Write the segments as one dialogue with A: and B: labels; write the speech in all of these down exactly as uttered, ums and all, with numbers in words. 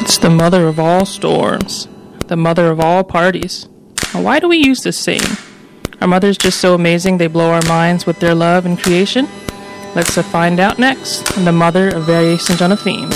A: It's the mother of all storms, the mother of all parties. Now, why do we use this saying? Are mothers just so amazing they blow our minds with their love and creation? Let's uh, find out next on the mother of variations on a theme.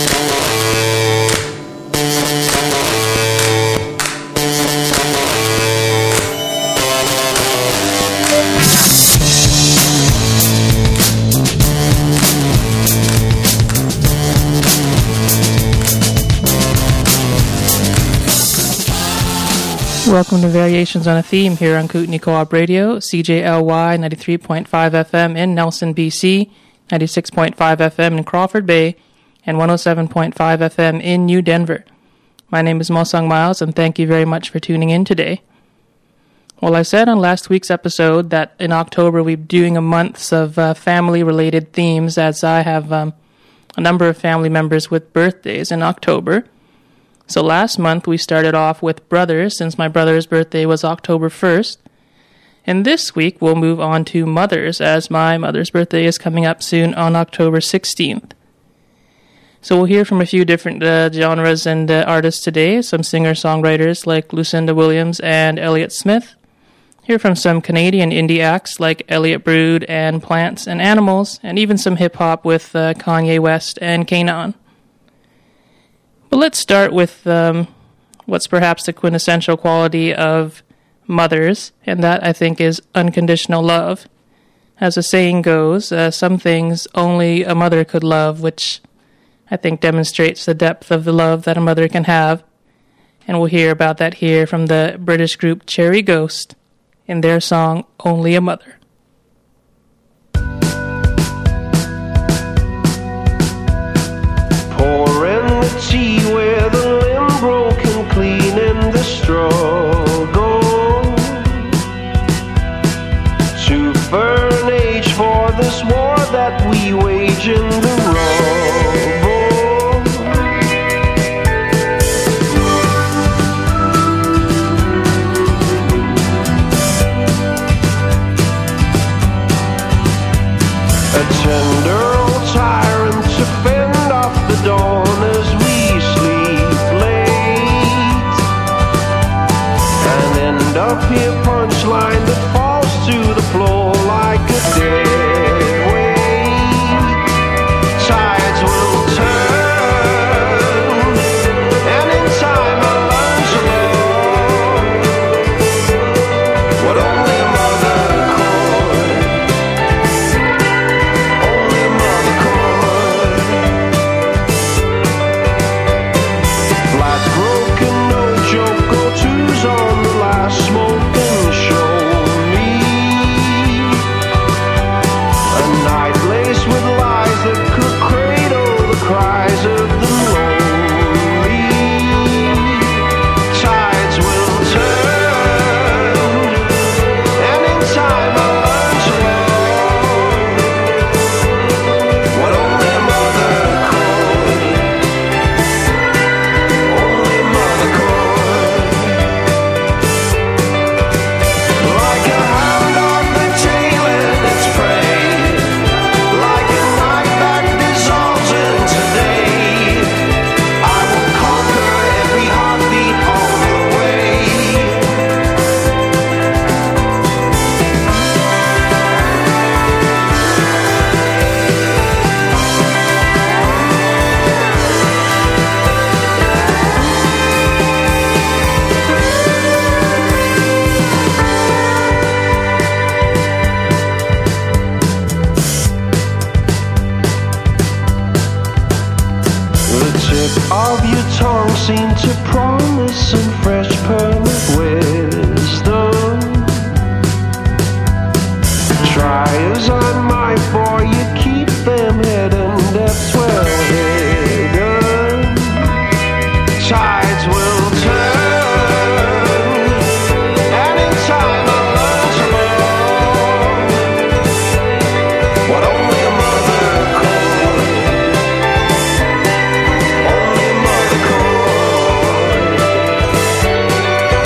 A: Welcome to Variations on a Theme here on Kootenai Co-op Radio, C J L Y ninety-three point five F M in Nelson, B C, ninety-six point five F M in Crawford Bay, and one oh seven point five F M in New Denver. My name is Mosung Miles, and thank you very much for tuning in today. Well, I said on last week's episode that in October we'll be doing a month of uh, family-related themes, as I have um, a number of family members with birthdays in October. So last month we started off with brothers, since my brother's birthday was October first. And this week we'll move on to mothers, as my mother's birthday is coming up soon on October sixteenth. So we'll hear from a few different uh, genres and uh, artists today, some singer-songwriters like Lucinda Williams and Elliott Smith. Hear from some Canadian indie acts like Elliott Brood and Plants and Animals, and even some hip-hop with uh, Kanye West and Kanan. But let's start with um, what's perhaps the quintessential quality of mothers, and that, I think, is unconditional love. As the saying goes, uh, some things only a mother could love, which I think demonstrates the depth of the love that a mother can have. And we'll hear about that here from the British group Cherry Ghost in their song, Only a Mother.
B: Tea where the limb broken clean in the struggle to burn age for this war that we wage in the rubble. A tender old tyrant to fend off the dawn as we up here punchline that falls to the floor like a dead weight. Tides will turn, and in time I'll learn to love what only a mother could. Only a mother could. Flights broken, no joke, go twos on the last smoking show me a night laced with lies that could cradle the cries of the lonely. Tides will turn, and in time I'll learn to love what only a mother could. Only a mother could. Like a hound on the tail and its prey, like a knife that dissolves into day, I will conquer every heartbeat on the way. The tip of your tongue seemed to promise some fresh permanent wisdom. Try as I might, boy, you keep them hidden depths well hidden. Tides will turn, and in time I'll learn to love what only a mother could. Only a mother could.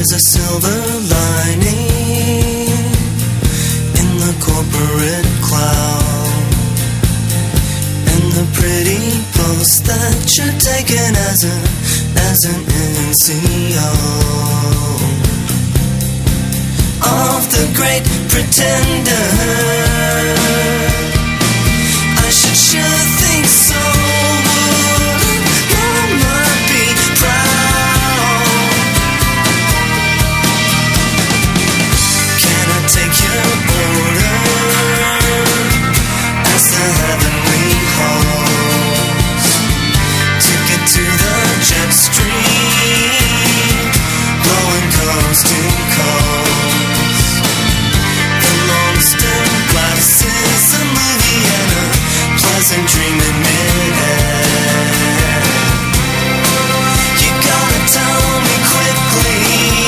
C: There's a silver lining in the corporate cloud, and the pretty post that you're taken as a as an N C O of the great pretender. I should sure think so. Wouldn't Mama be proud? Can I take your order as the heavenly host? Ticket to the jet stream, blowing coast to coast. The long stem glasses, a movie and a pleasant dream in mid-air. You gotta tell me quickly,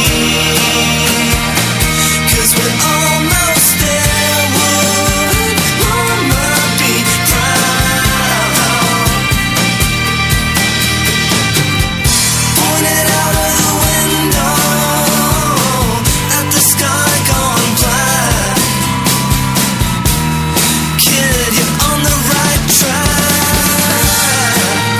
C: 'cause we're almost there. Would Mama be proud? Pointed out of the window at the sky gone black. Kid, you're on the right track.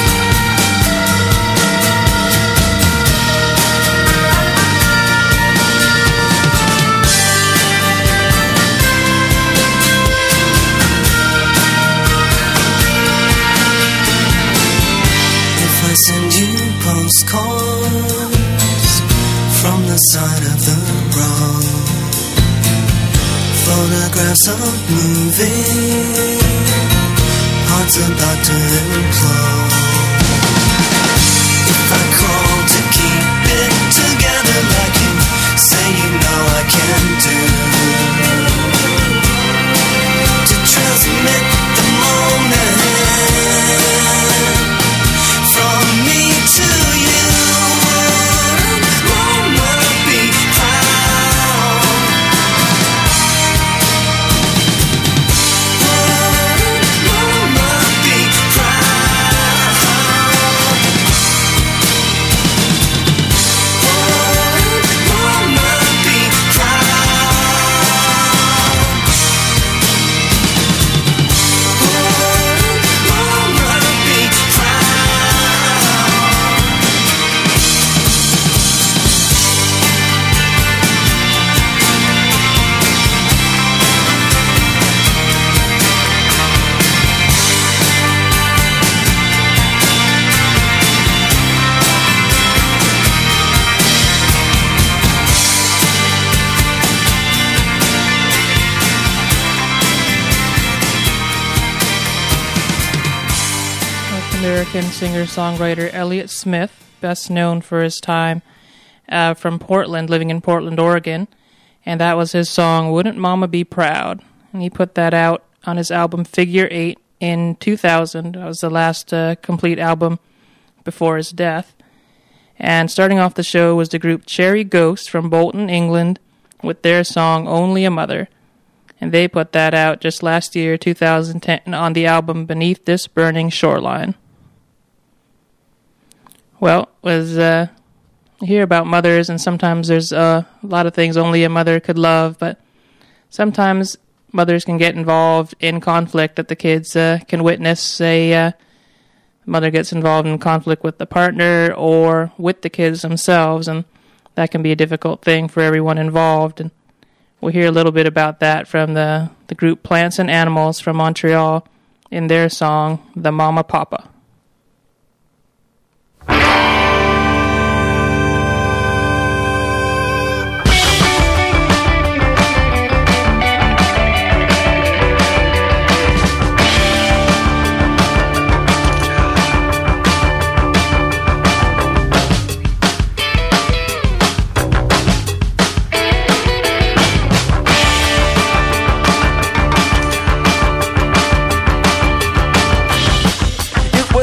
C: If I send you postcards from the side of the road, photographs of moving hearts about to implode. If I call to keep it together like you say you know I can do, to transmit the moment from me to you, would Mama be proud? Would Mama be proud? Would Mama be proud? Would Mama be
A: American singer-songwriter Elliott Smith, best known for his time uh, from Portland, living in Portland, Oregon, and that was his song, Wouldn't Mama Be Proud? And he put that out on his album Figure Eight in two thousand. That was the last uh, complete album before his death. And starting off the show was the group Cherry Ghost from Bolton, England, with their song Only a Mother. And they put that out just last year, two thousand ten, on the album Beneath This Burning Shoreline. Well, was uh, you hear about mothers, and sometimes there's uh, a lot of things only a mother could love, but sometimes mothers can get involved in conflict that the kids uh, can witness. Say, uh, mother gets involved in conflict with the partner or with the kids themselves, and that can be a difficult thing for everyone involved. And we'll hear a little bit about that from the, the group Plants and Animals from Montreal in their song, The Mama Papa.
B: It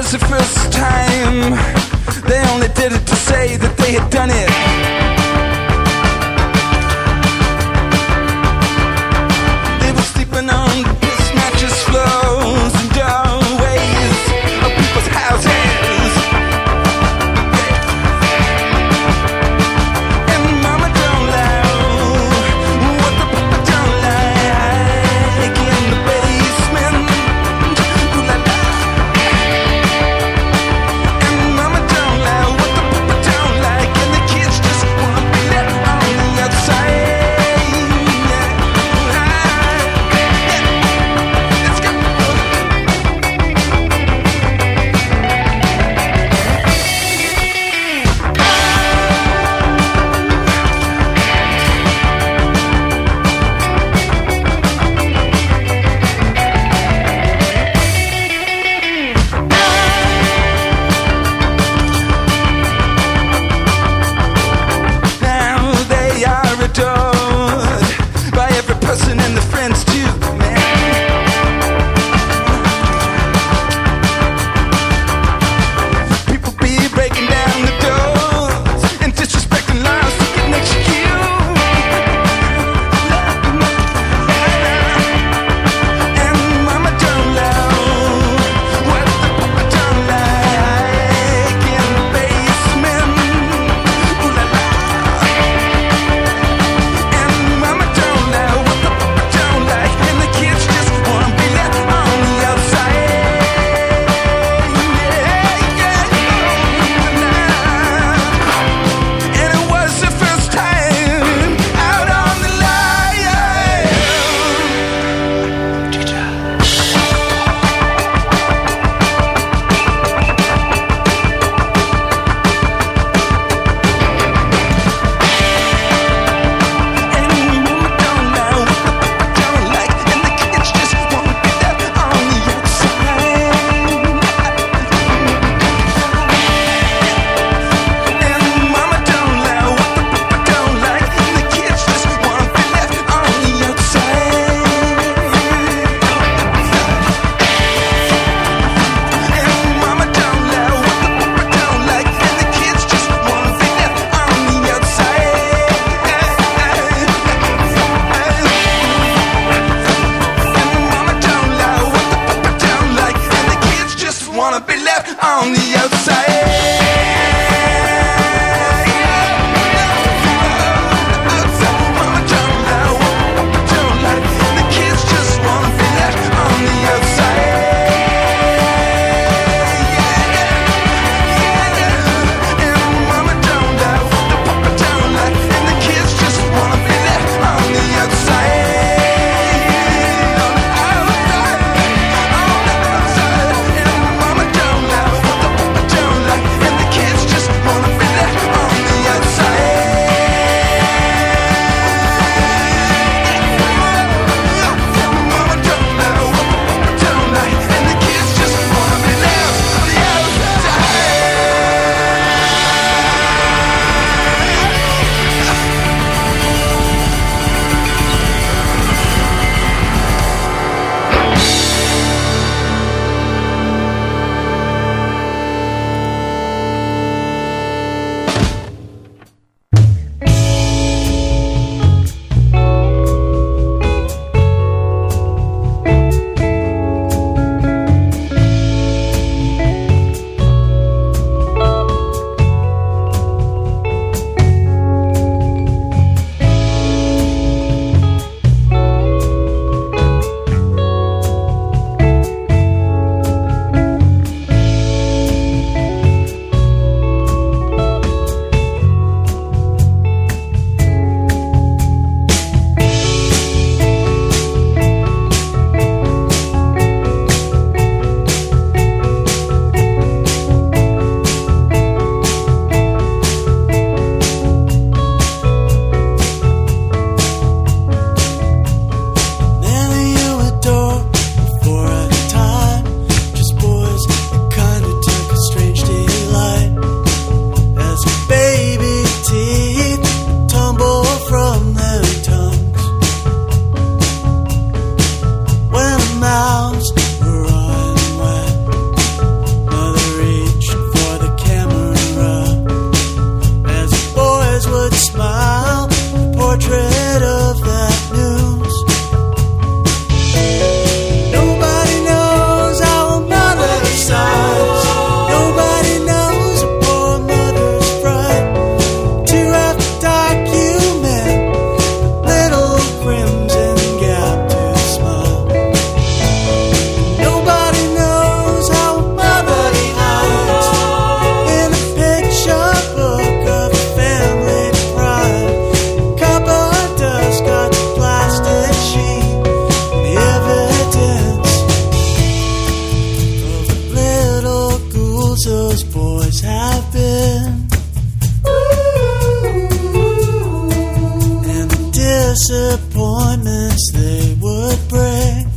C: disappointments they would bring.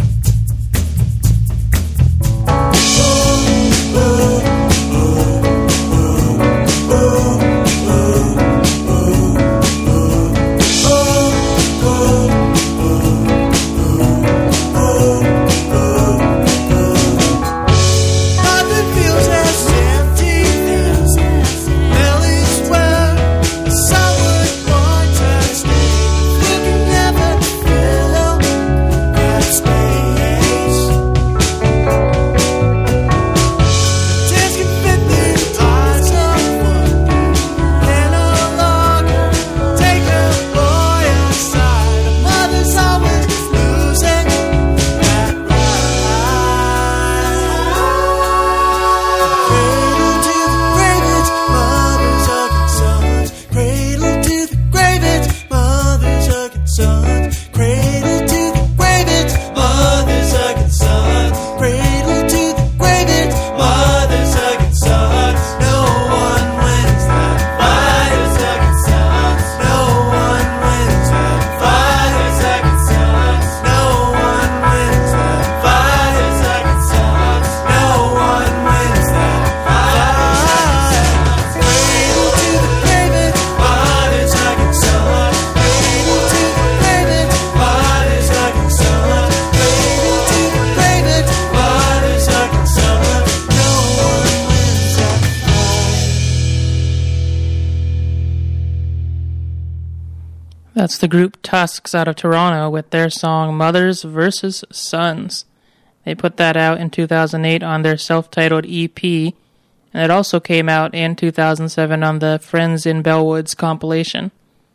A: That's the group Tusks out of Toronto with their song Mothers versus Sons. They put that out in two thousand eight on their self-titled E P, and it also came out in two thousand seven on the Friends in Bellwoods compilation.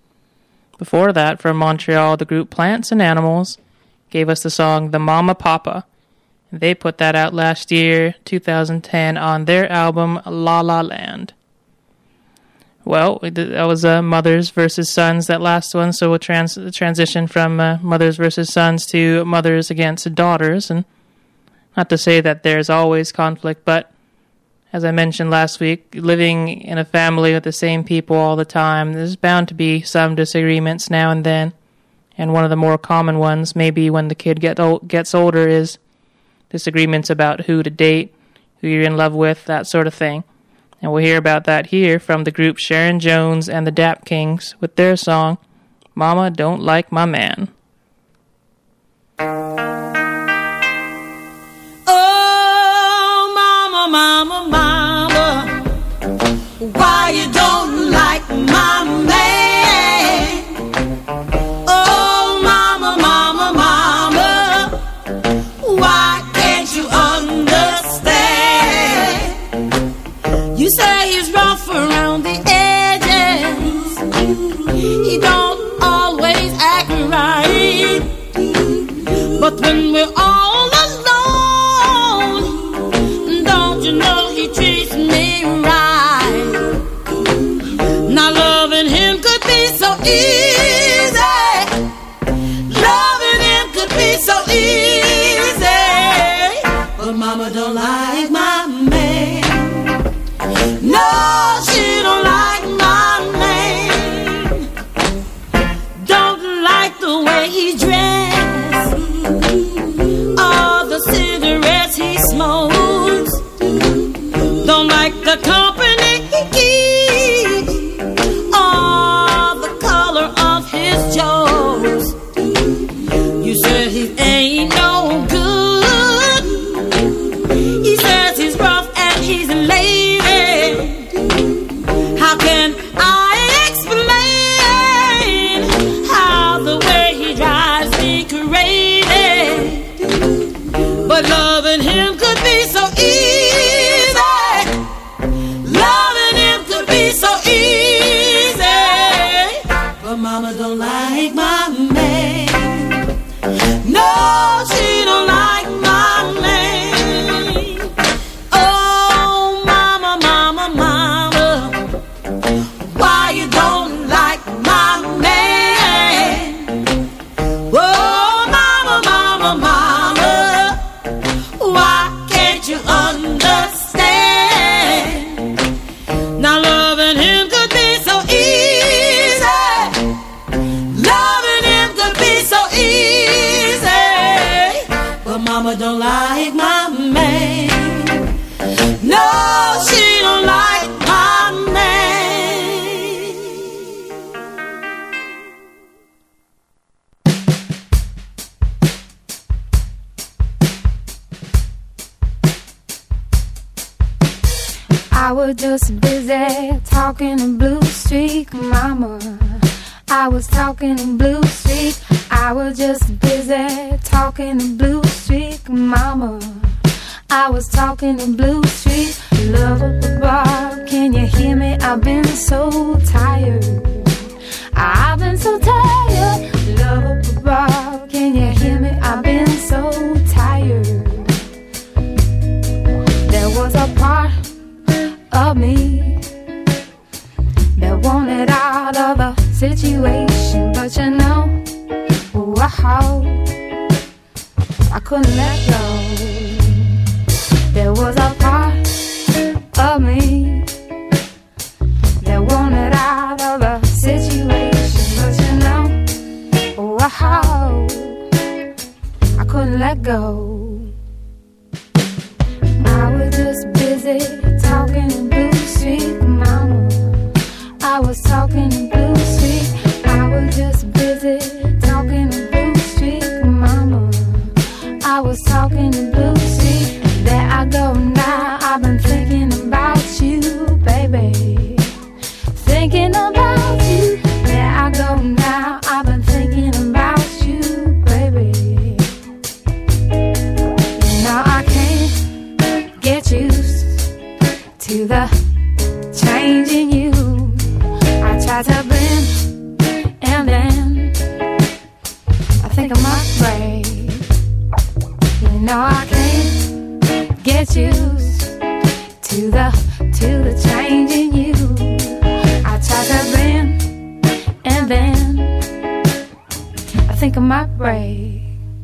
A: Before that, from Montreal, the group Plants and Animals gave us the song The Mama Papa. They put that out last year, two thousand ten, on their album La La Land. Well, that was uh, Mothers versus Sons, that last one, so we'll trans- transition from uh, Mothers versus Sons to Mothers against Daughters. And not to say that there's always conflict, but as I mentioned last week, living in a family with the same people all the time, there's bound to be some disagreements now and then. And one of the more common ones, maybe when the kid get o- gets older, is disagreements about who to date, who you're in love with, that sort of thing. And we'll hear about that here from the group Sharon Jones and the Dap Kings with their song, Mama Don't Like My Man.
D: Oh, mama, mama, mama, why you don't like my man? Oh, mama, mama, mama, why can't you understand? You say he's rough around the edges, he don't always act right, but when we're all alone, don't you know he treats me right? Now loving him could be so easy, loving him could be so easy, but mama don't like my man. No, she don't like my man. Don't like the way he dressed, all the cigarettes he smokes. Don't like the company he keeps, all the color of his jokes. You said he ain't no good. He says he's rough and he's lazy. How can I explain how the way he drives me crazy? But loving him could be so easy. Loving him could be so easy. But mama don't like my man. No, she don't like my man. Oh, mama, mama, mama, why you don't like my man? Oh, mama, mama, mama, why can't you understand? Now loving him could be so easy, loving him like my man. No, she don't like my man.
E: I was just busy talking to Blue Streak Mama. I was talking to Blue Streak. I was just busy talking to Blue Streak Mama. I was talking to Blue Streak. Love of the bar, can you hear me? I've been so tired. I've been so tired. Love of the bar, can you hear me? I've been so tired. There was a part of me that wanted out of the situation, but you know, wow, I couldn't let go. There was a part of me that wanted out of the situation, but you know, wow, I couldn't let go. I was just busy talking to Blue Streak Mama. I was talking to Blue Streak. I was just busy talking to Blue Streak Mama. I was talking to Blue Streak. There I go now. I've been thinking about you, baby. Thinking about you. There I go now. I've been thinking about you, baby. Now I can't get used to the change in you. I try to bend and then I think I might break. You know I can't get used to the to the change in you. I try to bend and then I think I might break.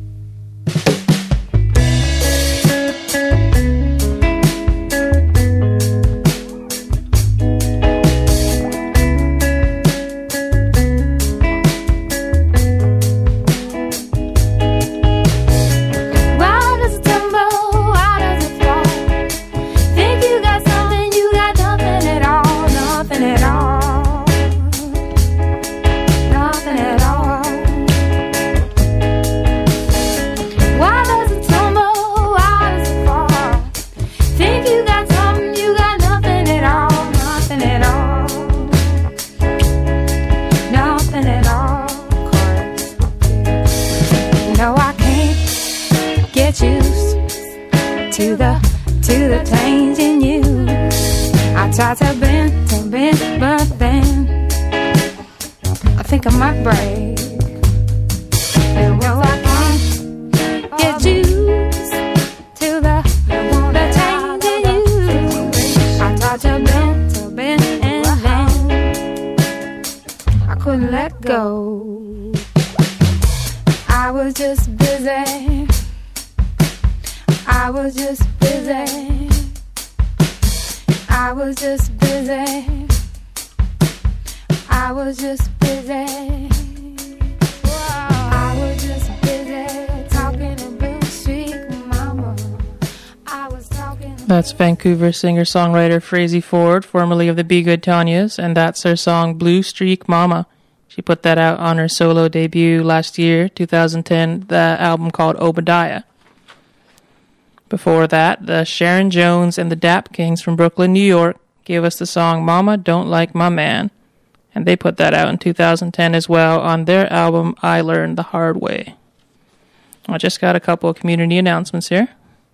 E: Try to bend, to bend, but then I think I might break. And well, I can't get used to the, the change in you. I tried to bend, to bend, and then I couldn't let go. I was just busy. I was just busy. I was just busy. I was just busy. I was just busy talking to Blue Streak Mama. I was talking.
A: That's Vancouver singer-songwriter Frazey Ford, formerly of the Be Good Tanyas, and that's her song Blue Streak Mama. She put that out on her solo debut last year, two thousand ten, the album called Obadiah. Before that, the Sharon Jones and the Dap Kings from Brooklyn, New York, gave us the song Mama Don't Like My Man, and they put that out in two thousand ten as well on their album I Learned the Hard Way. I just got a couple of community announcements here.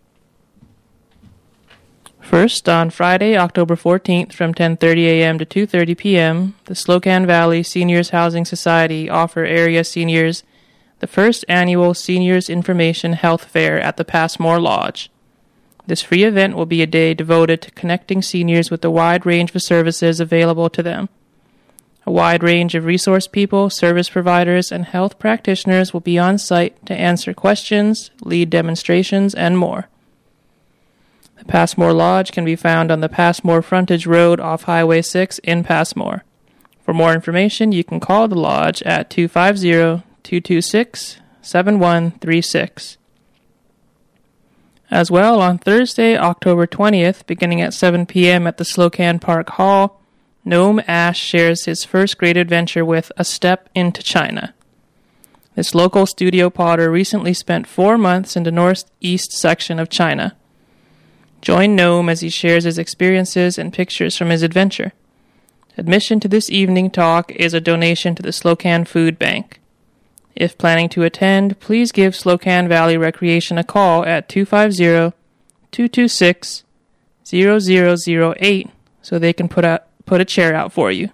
A: First, on Friday, October fourteenth, from ten thirty a.m. to two thirty p.m., the Slocan Valley Seniors Housing Society offer area seniors the first annual Seniors Information Health Fair at the Passmore Lodge. This free event will be a day devoted to connecting seniors with the wide range of services available to them. A wide range of resource people, service providers, and health practitioners will be on site to answer questions, lead demonstrations, and more. The Passmore Lodge can be found on the Passmore Frontage Road off Highway six in Passmore. For more information, you can call the Lodge at two five zero, two two six, seven one three six. As well, on Thursday, October twentieth, beginning at seven p.m. at the Slocan Park Hall, Noam Ash shares his first great adventure with A Step into China. This local studio potter recently spent four months in the northeast section of China. Join Noam as he shares his experiences and pictures from his adventure. Admission to this evening talk is a donation to the Slocan Food Bank. If planning to attend, please give Slocan Valley Recreation a call at two five zero, two two six, zero zero zero eight so they can put a, put a chair out for you.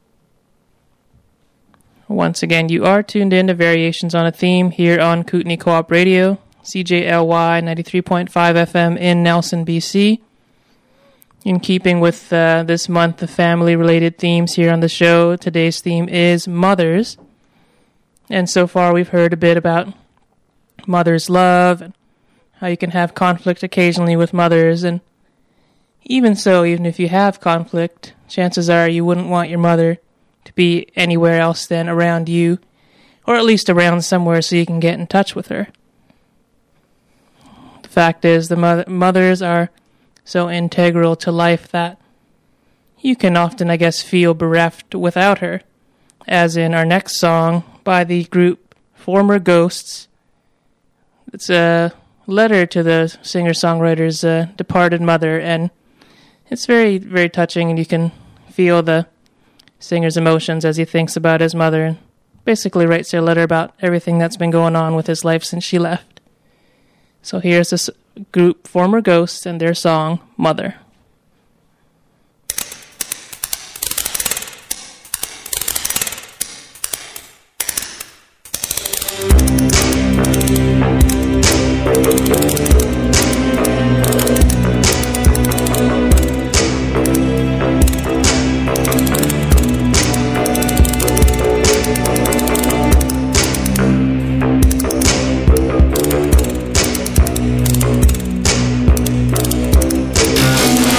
A: Once again, you are tuned in to Variations on a Theme here on Kootenai Co-op Radio, C J L Y ninety-three point five F M in Nelson, B C. In keeping with uh, this month of family-related themes here on the show, today's theme is mothers. And so far we've heard a bit about mother's love and how you can have conflict occasionally with mothers. And even so, even if you have conflict, chances are you wouldn't want your mother to be anywhere else than around you, or at least around somewhere so you can get in touch with her. The fact is, the mother- mothers are so integral to life that you can often, I guess, feel bereft without her, as in our next song by the group Former Ghosts. It's a letter to the singer-songwriter's uh, departed mother, and it's very, very touching, and you can feel the singer's emotions as he thinks about his mother, and basically writes a letter about everything that's been going on with his life since she left. So here's this group, Former Ghosts, and their song, Mother.
C: Mother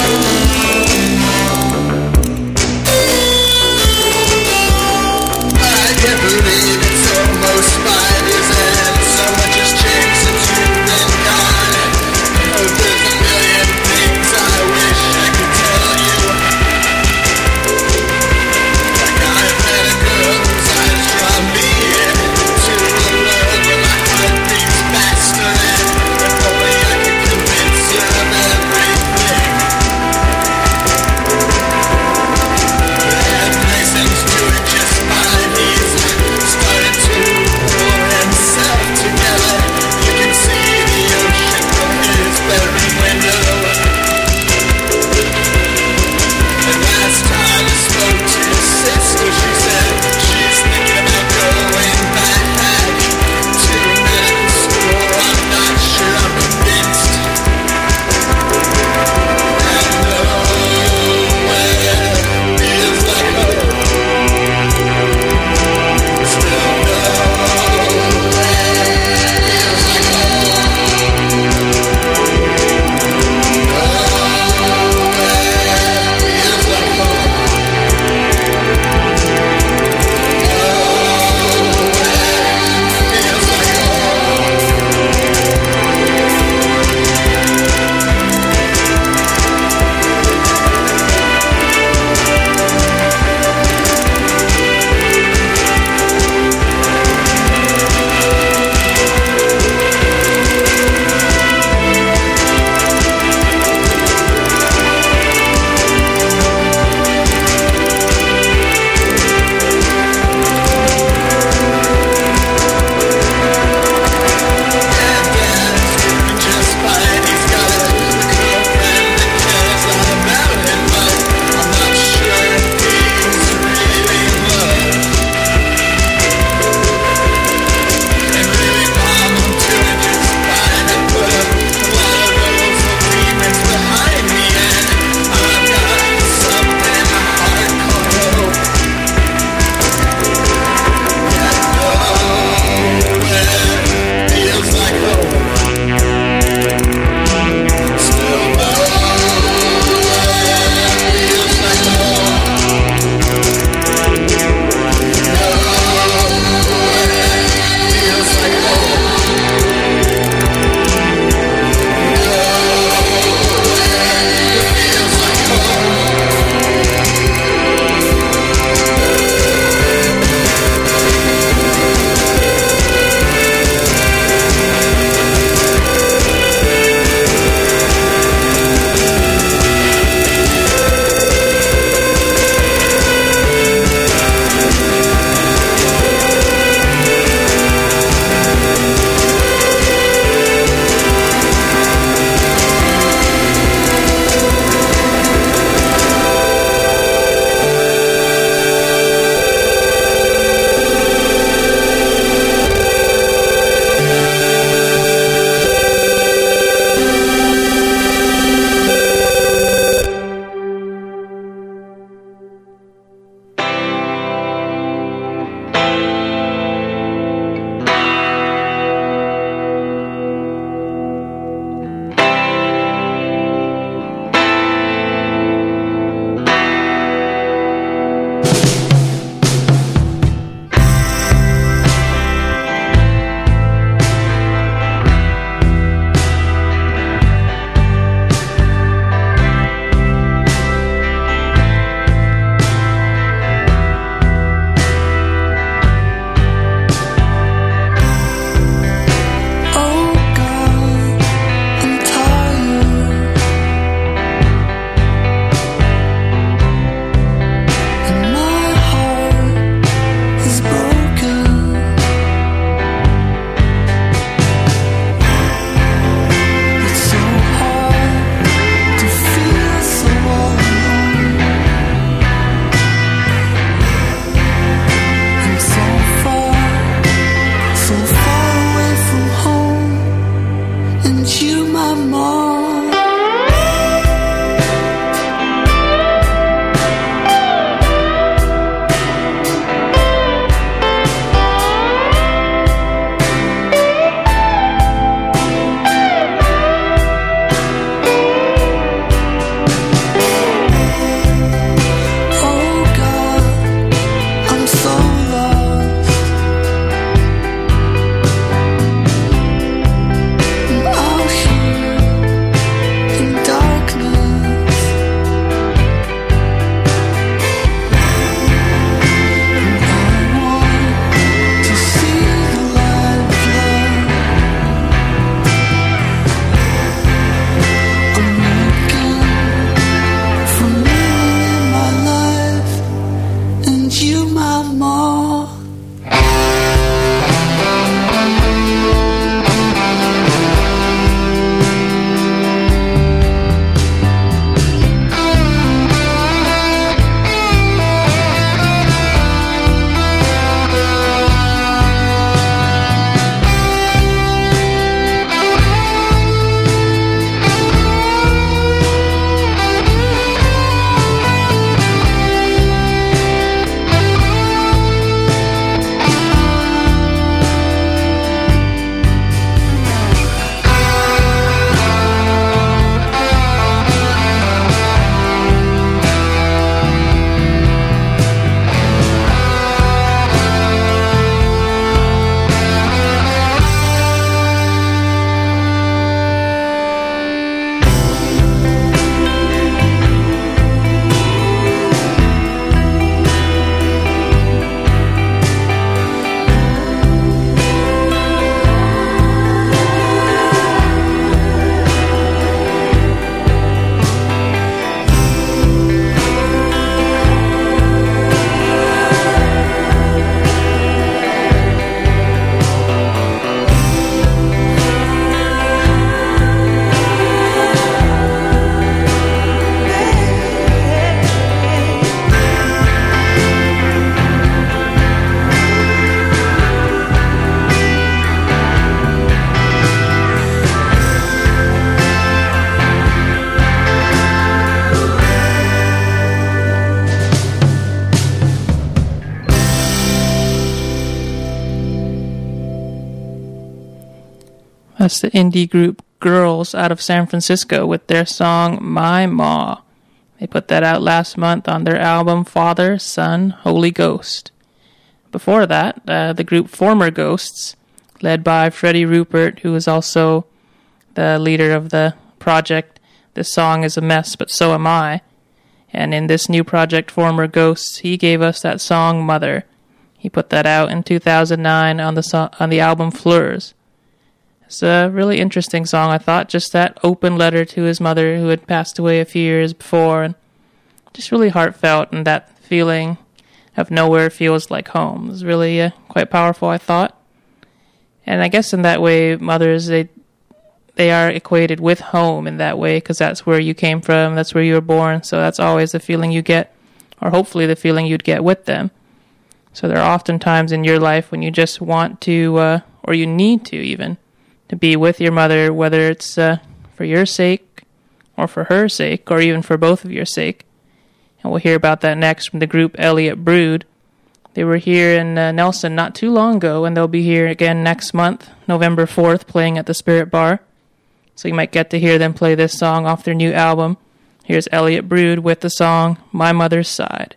A: That's the indie group Girls out of San Francisco with their song My Ma. They put that out last month on their album Father, Son, Holy Ghost. Before that, uh, the group Former Ghosts, led by Freddie Rupert, who is also the leader of the project. This song is a mess, but so am I. And in this new project, Former Ghosts, he gave us that song Mother. He put that out in two thousand nine on the so- on the album Fleurs. It's a really interesting song, I thought. Just that open letter to his mother, who had passed away a few years before, and just really heartfelt, and that feeling of nowhere feels like home. It was really uh, quite powerful, I thought. And I guess in that way, mothers, they they are equated with home in that way, because that's where you came from, that's where you were born, so that's always the feeling you get, or hopefully the feeling you'd get with them. So there are often times in your life when you just want to, uh, or you need to even, to be with your mother, whether it's uh, for your sake, or for her sake, or even for both of your sake. And we'll hear about that next from the group Elliott Brood. They were here in uh, Nelson not too long ago, and they'll be here again next month, November fourth, playing at the Spirit Bar. So you might get to hear them play this song off their new album. Here's Elliott Brood with the song My Mother's Side.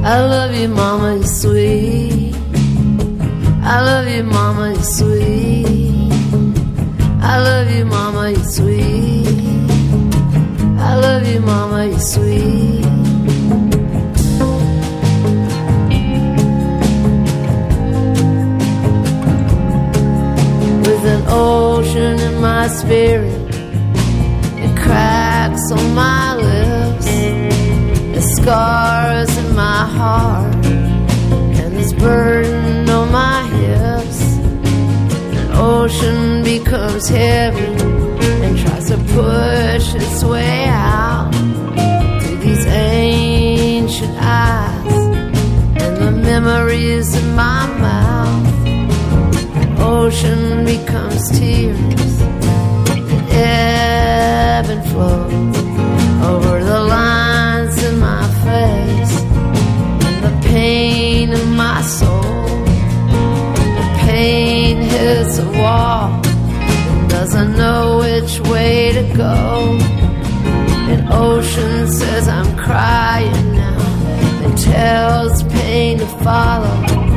F: I love you, mama, you're sweet. I love you, mama, you're sweet. I love you, mama, you're sweet. I love you, mama, you're sweet. With an ocean in my spirit, it cracks on my lips, the scars in my heart, and this burden on my hips. An ocean becomes heavy and tries to push its way out through these ancient eyes and the memories in my mouth. Ocean becomes tears that ebb and flow over the lines in my face and the pain in my soul. The pain hits a wall and doesn't know which way to go. And ocean says I'm crying now and tells pain to follow.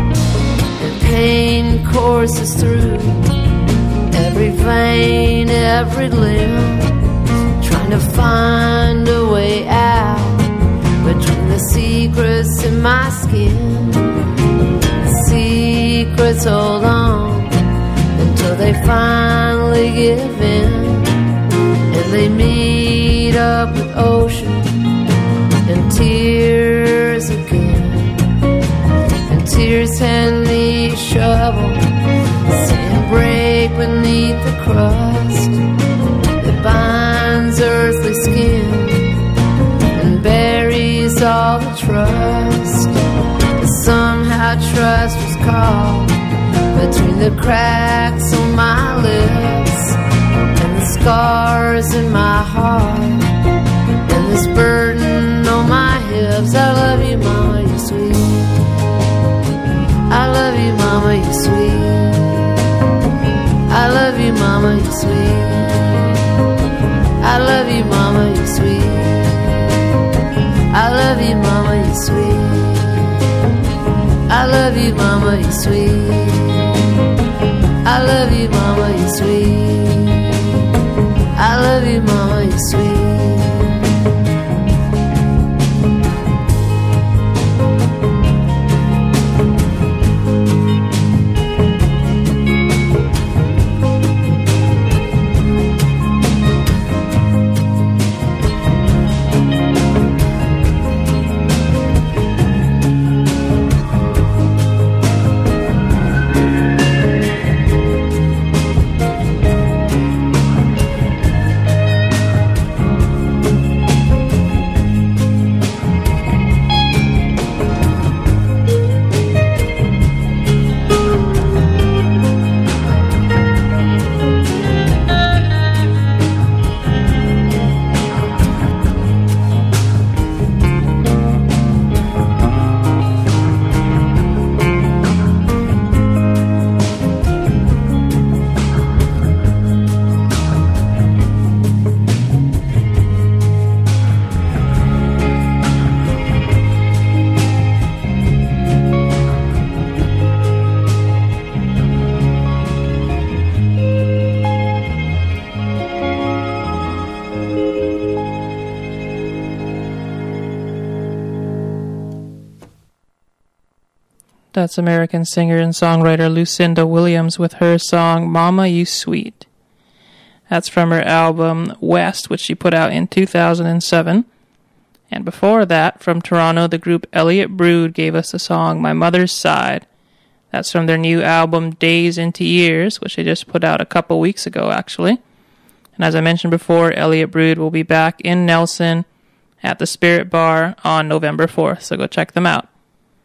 F: Pain courses through every vein, every limb, trying to find a way out between the secrets in my skin. The secrets hold on until they finally give in, and they meet up with ocean and tears again. Tears hand me a shovel, sand break beneath the crust that binds earthly skin and buries all the trust. But somehow trust was caught between the cracks on my lips and the scars in my heart and this burden on my hips. I love you, mama, you're sweet. I love you, mama, you're sweet. I love you, mama, you're sweet. I love you, mama, you're sweet. I love you, mama, you're sweet. I love you, mama, you're sweet. I love you, mama, you're sweet. I love you, mama, you're sweet.
A: That's American singer and songwriter Lucinda Williams with her song Mama You Sweet. That's from her album West, which she put out in two thousand seven. And before that, from Toronto, the group Elliott Brood gave us the song My Mother's Side. That's from their new album Days into Years, which they just put out a couple weeks ago, actually. And as I mentioned before, Elliott Brood will be back in Nelson at the Spirit Bar on November fourth, so go check them out.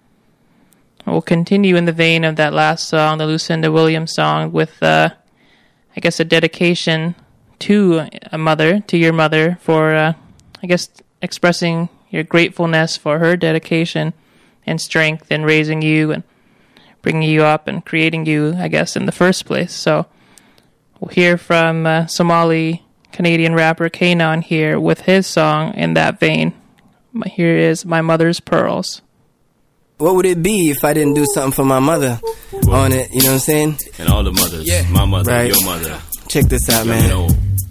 A: We'll continue in the vein of that last song, the Lucinda Williams song, with, uh, I guess, a dedication to a mother, to your mother, for, uh, I guess, expressing your gratefulness for her dedication and strength in raising you and bringing you up and creating you, I guess, in the first place. So we'll hear from uh, Somali Canadian rapper Kanon here with his song in that vein. Here is My Mother's Pearls.
G: what would it be if I didn't do something for my mother on it? You know what I'm saying?
H: And all the mothers.
G: Yeah.
H: My mother,
G: Right.
H: your mother.
G: Check this out,
H: Let
G: man.
H: me know.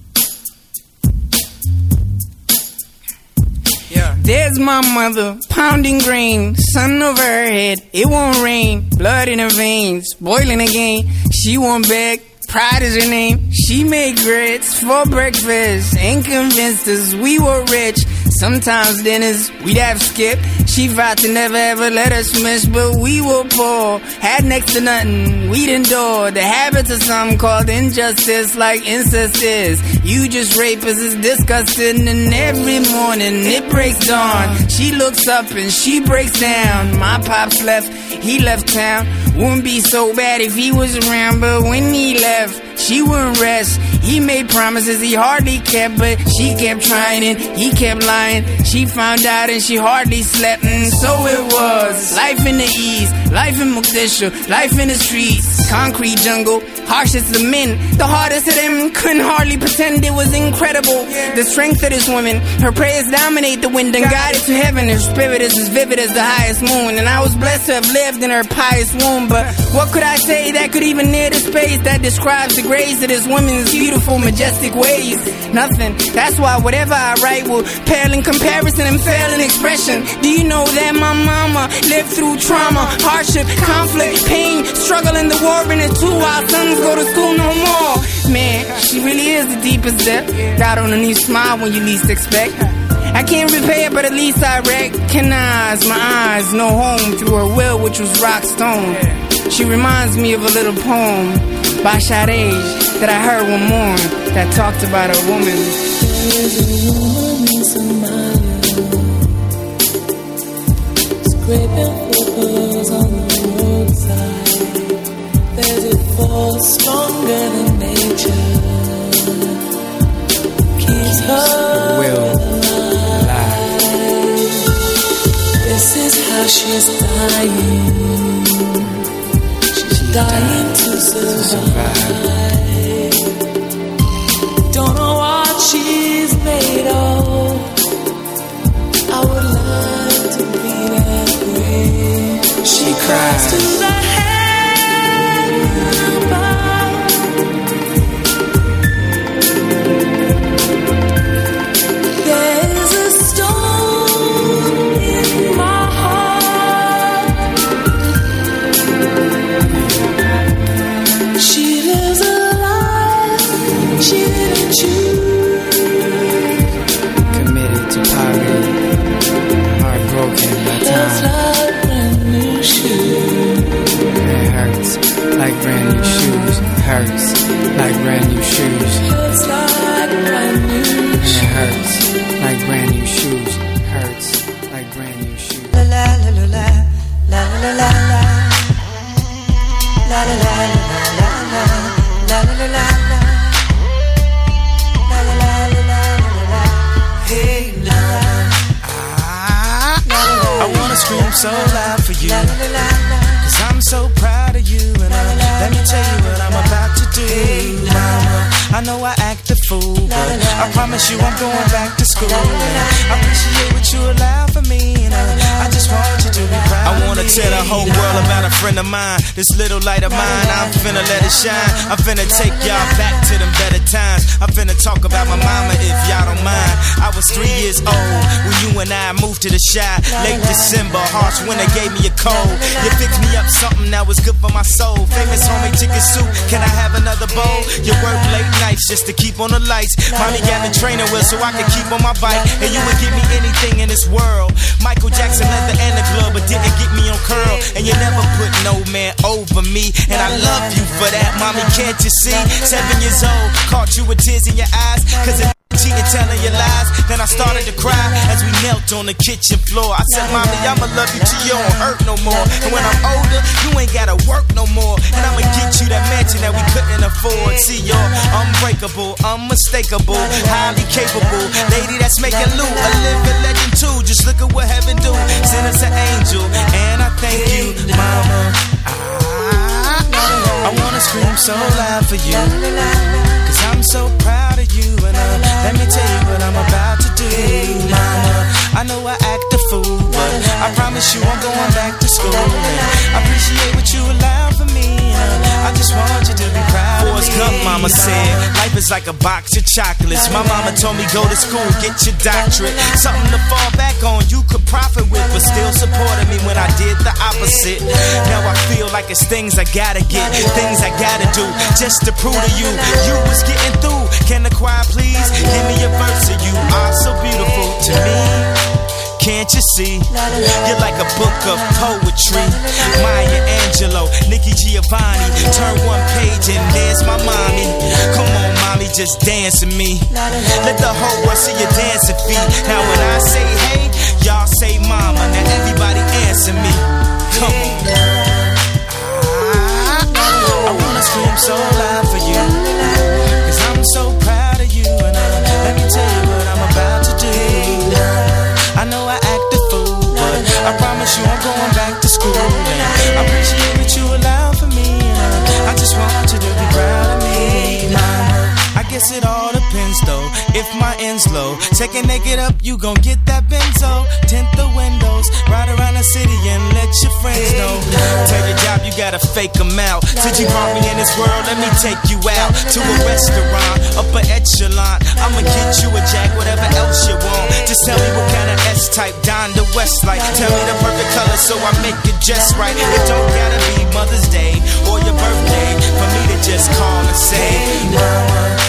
I: There's my mother, pounding grain, sun over her head, it won't rain, blood in her veins, boiling again, she won't beg, pride is her name, she made grits for breakfast, ain't convinced us we were rich, sometimes dinners we'd have skipped, she vowed to never ever let us miss, but we were poor, had next to nothing, we'd endure, the habits of some called injustice like incest is, you just rape us, it's disgusting, and every morning it breaks dawn, she looks up and she breaks down, my pops left, he left town, wouldn't be so bad if he was around, but when he left, she wouldn't rest, he made promises he hardly kept, but she kept trying and he kept lying, she found out and she hardly slept, and so it was, life in the east, life in Mogadishu, life in the streets, concrete jungle, harshest of men, the hardest of them couldn't hardly pretend it was incredible, the strength of this woman, her prayers dominate the wind and guide it to heaven, her spirit is as vivid as the highest moon, and I was blessed to have lived in her pious womb, but what could I say that could even near the space that describes the grace of this woman's beautiful, majestic ways? Nothing, that's why whatever I write will pale in comparison and fail in expression. Do you know that my mama lived through trauma, hardship, conflict, pain, struggle in the war, and her two wild sons go to school no more? Man, she really is the deepest depth, God on a new smile when you least expect. I can't repay it, but at least I recognize my eyes know home through her will, which was rock stone. She reminds me of a little poem by Sade that I heard one morning that talked about a woman.
J: There's a woman in Somalia, scraping for pearls on the roadside. There's a force stronger than nature, keeps her
G: Will.
J: This is how she's dying. She's dying to survive. Don't know what she's made of. I would like to be that way. She cries to the heaven above. There's a stone in my heart. She lives a life she didn't choose.
G: Committed to poverty, heartbroken by
J: It's
G: time.
J: like brand new shoes.
G: It hurts like brand new shoes. Hurts like brand new shoes.
J: It's like brand new
G: And
J: shoes.
G: it hurts like brand new shoes. Hurts like brand new shoes.
C: La la la la la la la la la la la la la la la la la la la. Hey,
K: I wanna scream so loud for you, cause I'm so proud of you. And uh, let me tell you what I'm about to do, mama. I know I act a fool, but I promise you I'm going back to school. And I appreciate what you allow for me, and uh, I just want you to be proud. I wanna tell the whole world about a friend of mine. This little light of mine, I'm finna let it shine. I'm finna take y'all back to them better times. I'm finna talk about my mama if y'all don't mind. I was three years old when you and I moved to the Chi. Late December, harsh winter gave me a cold. You fixed me up something that was good for my soul. Famous homemade chicken soup, can I have another bowl? You work late nights just to keep on the lights. Mommy got the training wheel so I could keep on my bike. And you would give me anything in this world. Michael Jackson leather and the glove, but didn't get me on curl. And you never put no man over me, and I love you for that, mommy, can't you see? Seven years old, caught you with tears in your eyes, cause it cheating, telling your lies. Then I started to cry as we knelt on the kitchen floor. I said, mommy, I'ma love you till you don't hurt no more. And when I'm older, you ain't gotta work no more. And I'ma get you that mansion that we couldn't afford. See, you're unbreakable, unmistakable, highly capable lady that's making loot, a living legend too. Just look at what heaven do, send us an angel. And I thank you, mama. I, I wanna scream so loud for you, cause I'm so proud of you. And uh, let me tell you what I'm about to do, mama. I know I act a fool, but I promise you I'm going back to school. And I appreciate what you allowed for me. I just want you to be proud of me. Forrest Gump, mama said, life is like a box of chocolates. My mama told me go to school, get your doctorate. Something to fall back on, you could profit with, but still supported me when I did the opposite. Now I feel like it's things I gotta get, things I gotta do, just to prove to you, you was getting through. Can the choir please give me a verse of you? Are so beautiful to me. Can't you see? You're like a book of poetry. Maya Angelou, Nikki Giovanni. Turn one page and there's my mommy. Come on, mommy, just dance with me. Let the whole world see your dancing feet. Now when I say hey, y'all say mama. Now everybody answer me. Come on. I wanna scream so loud for you, cause I'm so proud of you. And uh, let me tell you what I'm about to do. I know I act a fool, but I promise you I'm going back to school. And I appreciate what you allowed for me. And I just want you to be proud of me, mama. I guess it all depends though, if my end's low. Take a naked up, you gon' get that benzo. Tint the windows, ride around the city and let your friends know. Tell your job you gotta fake them out. Since you brought me in this world, let me take you out to a restaurant, upper echelon. I'ma get you a jack, whatever else you want. Just tell me what kind of S-type Don the West like. Tell me the perfect color so I make it just right. It don't gotta be Mother's Day or your birthday for me to just call and say, mama,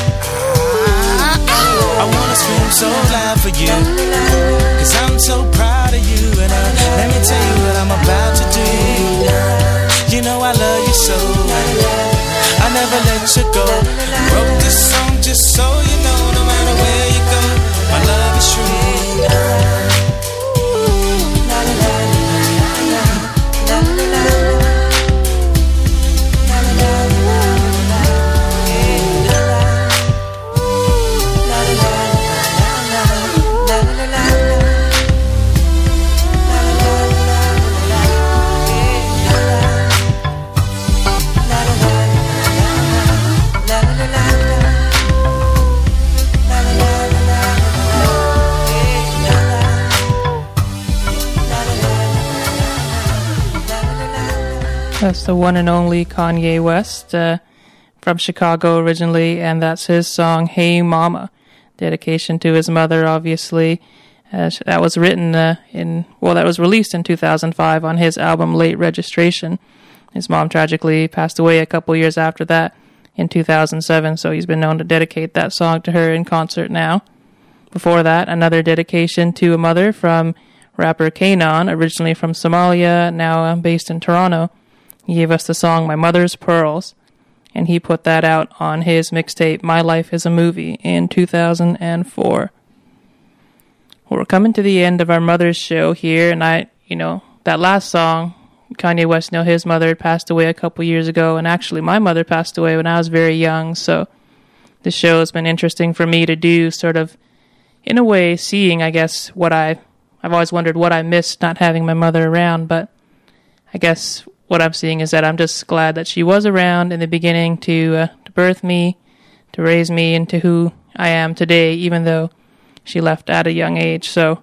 K: I wanna scream so loud for you, cause I'm so proud of you. And uh, let me tell you what I'm about to do. You know I love you so, I never let you go. Wrote this song just so you know, no matter where you go, my love is true.
A: That's the one and only Kanye West, uh, from Chicago originally, and that's his song, Hey Mama. Dedication to his mother, obviously. Uh, that was written uh, in, well, that was released in two thousand five on his album Late Registration. His mom tragically passed away a couple years after that in two thousand seven, so he's been known to dedicate that song to her in concert now. Before that, another dedication to a mother from rapper Kanon, originally from Somalia, now uh, based in Toronto. He gave us the song My Mother's Pearls, and he put that out on his mixtape My Life is a Movie in two thousand four. Well, we're coming to the end of our mother's show here, and I, you know, that last song, Kanye West, you know, his mother had passed away a couple years ago, and actually my mother passed away when I was very young, so this show has been interesting for me to do, sort of, in a way, seeing, I guess, what I, I've always wondered what I missed not having my mother around, but I guess what I'm seeing is that I'm just glad that she was around in the beginning to uh, to birth me, to raise me into who I am today, even though she left at a young age. So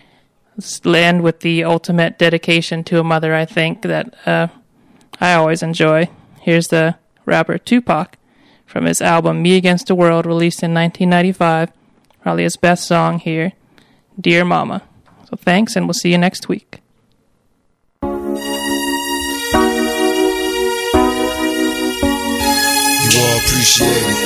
A: let's end with the ultimate dedication to a mother, I think, that uh, I always enjoy. Here's the rapper Tupac from his album Me Against the World, released in nineteen ninety-five. Probably his best song here, Dear Mama. So thanks, and we'll see you next week.
H: You all appreciate it.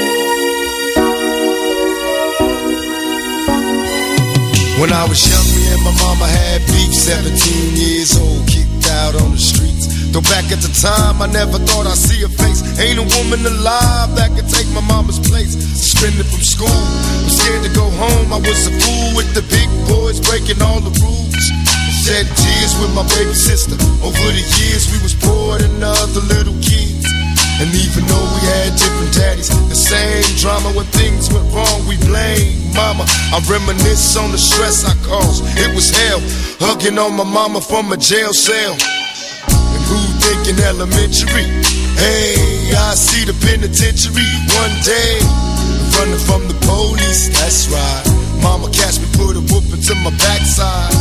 H: When I was young, me and my mama had beef, seventeen years old, kicked out on the streets. Though back at the time, I never thought I'd see her face. Ain't a woman alive that could take my mama's place. Suspended from school, was scared to go home. I was a fool with the big boys, breaking all the rules. Shed tears with my baby sister. Over the years, we was poor than other little kids. And even though we had different daddies, the same drama when things went wrong, we blame mama. I reminisce on the stress I caused. It was hell, hugging on my mama from a jail cell. And who thinking elementary? Hey, I see the penitentiary one day. Running from the police, that's right. Mama catch me, put a whoop into my backside.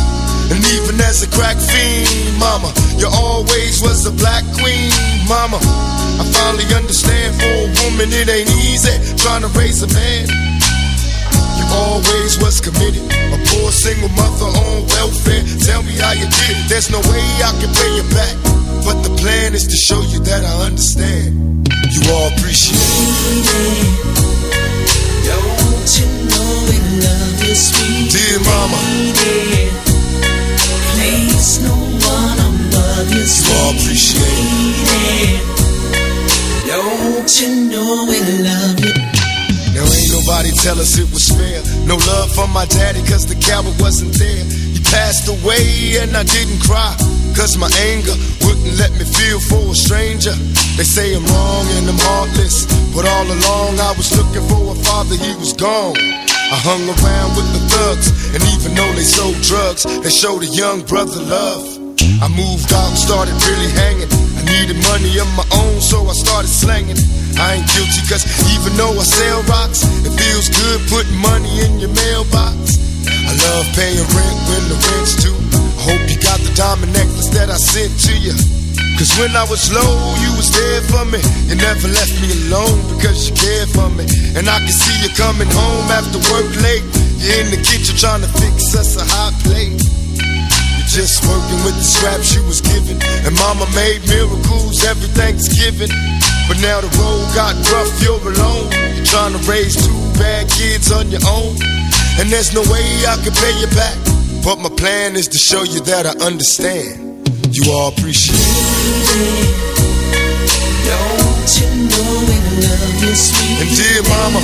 H: And even as a crack fiend, mama, you always was a black queen, mama. I finally understand for a woman it ain't easy trying to raise a man. You always was committed, a poor single mother on welfare. Tell me how you did it, there's no way I can pay you back, but the plan is to show you that I understand. You all appreciate it.
J: Don't you know we love you, sweet
H: dear mama.
J: Lady. Place no one above you, sweet
H: you all appreciate
J: it. Don't you know we love you?
H: Now ain't nobody tell us it was fair. No love from my daddy cause the coward wasn't there. He passed away and I didn't cry, cause my anger wouldn't let me feel for a stranger. They say I'm wrong and I'm heartless, but all along I was looking for a father, he was gone. I hung around with the thugs, and even though they sold drugs, they showed a young brother love. I moved out and started really hanging. I needed money of my own, so I started slanging. I ain't guilty cause even though I sell rocks, it feels good putting money in your mailbox. I love paying rent when the rent's due. I hope you got the diamond necklace that I sent to you, cause when I was low, you was there for me. You never left me alone because you cared for me. And I can see you coming home after work late. You're in the kitchen trying to fix us a hot plate. Just working with the scraps you was given, and mama made miracles every Thanksgiving. But now the road got rough, you're alone. You're trying to raise two bad kids on your own, and there's no way I can pay you back, but my plan is to show you that I understand. You all appreciate it.
J: Don't you know we love you, sweet
H: and dear mama,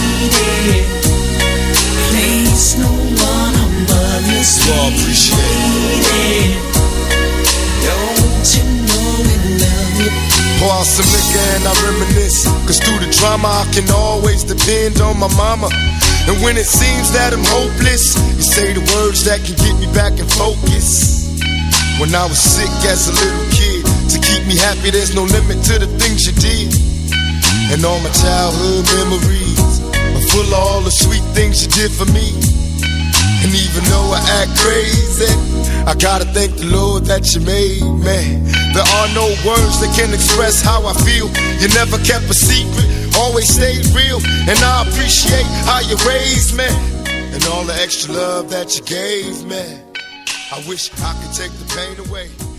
J: place no one above you, sweet
H: you all appreciate it.
J: Don't you know we love you?
H: Pour out some liquor and I reminisce, cause through the drama I can always depend on my mama. And when it seems that I'm hopeless, you say the words that can get me back in focus. When I was sick as a little kid, to keep me happy there's no limit to the things you did. And all my childhood memories are full of all the sweet things you did for me. And even though I act crazy, I gotta thank the Lord that you made me. There are no words that can express how I feel. You never kept a secret, always stayed real. And I appreciate how you raised me, and all the extra love that you gave me. I wish I could take the pain away.